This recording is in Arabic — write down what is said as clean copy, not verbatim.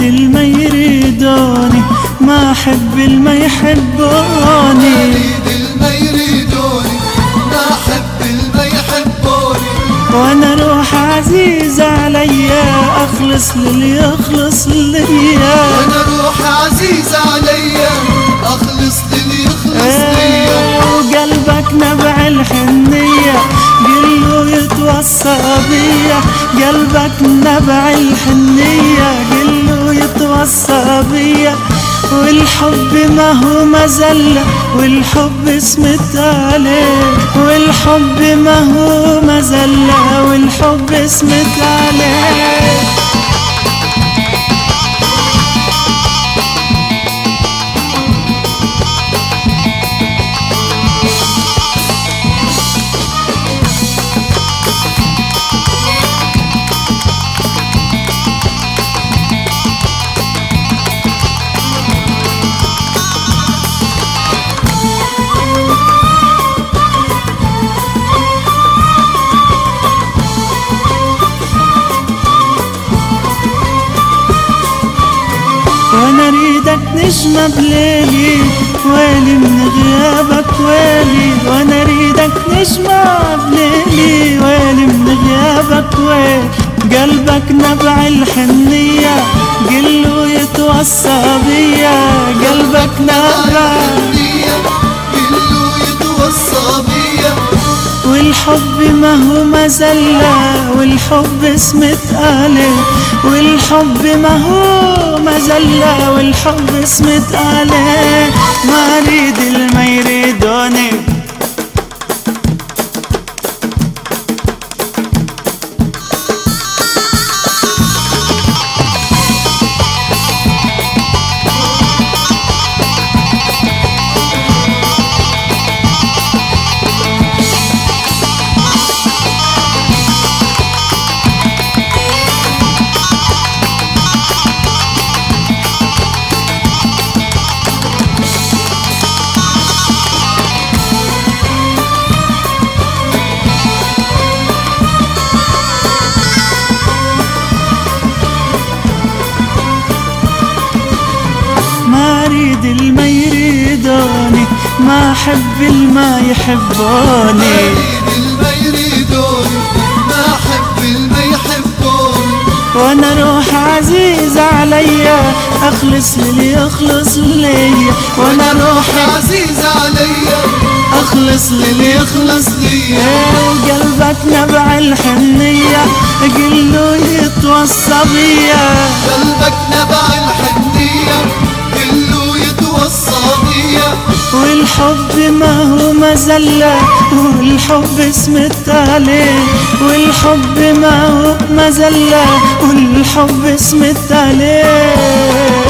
الما يريدوني، ما أحب الما يحبوني. وانا روح عزيز عليا اخلص للي يخلص ليا. وانا روح عزيز عليا اخلص للي يخلص ليا. وقلبك نبع الحنية قله يتوصى بيا، قلبك نبع الحنية قله يتوصى بيا. والحب ما هو مزلة والحب اسمت عليه، والحب ما هو مزلة والحب اسمت عليه. وانا اريدك نجمة بليلي ويلي من غيابك ويلي. وانا اريدك نجمة بليلي ويلي من غيابك ويلي. قلبك نبع الحنية قله يتوصى بيا، قلبك نبع قله يتوصى بيا. والحب ما هو مزلة والحب اسمت عليه، والحب ما هو مزلة والحب اسمت عليه. ما اريد الما يريدوني، ما اريد الما يريدوني، ما احب الما يحبوني. الما يريدوني ما احب الما يحبوني. وانا روح عزيز عليا اخلص للي يخلص ليا. وانا روح عزيز عليا اخلص للي يخلص ليا. وقلبك نبع الحنية قله يتوصى بيا، قلبك نبع الحنية قله يتوصى بيا. والحب ما هو مزلة والحب اسمت عليه، والحب ما هو مزلة والحب اسمت عليه.